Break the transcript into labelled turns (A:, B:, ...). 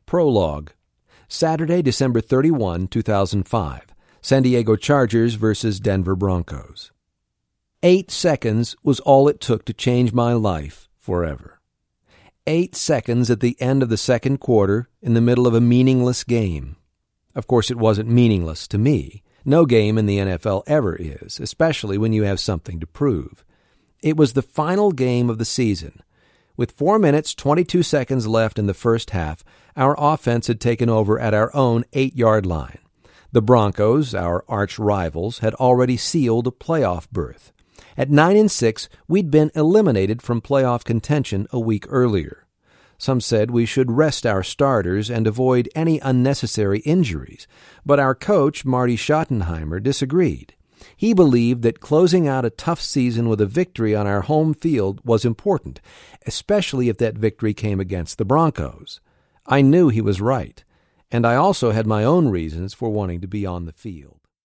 A: Prologue. Saturday, December 31, 2005. San Diego Chargers versus Denver Broncos. 8 seconds was all it took to change my life forever. 8 seconds at the end of the second quarter in the middle of a meaningless game. Of course, it wasn't meaningless to me. No game in the NFL ever is, especially when you have something to prove. It was the final game of the season. With 4 minutes, 22 seconds left in the first half, our offense had taken over at our own 8-yard line. The Broncos, our arch rivals, had already sealed a playoff berth. At 9-6, we'd been eliminated from playoff contention a week earlier. Some said we should rest our starters and avoid any unnecessary injuries, but our coach, Marty Schottenheimer, disagreed. He believed that closing out a tough season with a victory on our home field was important, especially if that victory came against the Broncos. I knew he was right, and I also had my own reasons for wanting to be on the field.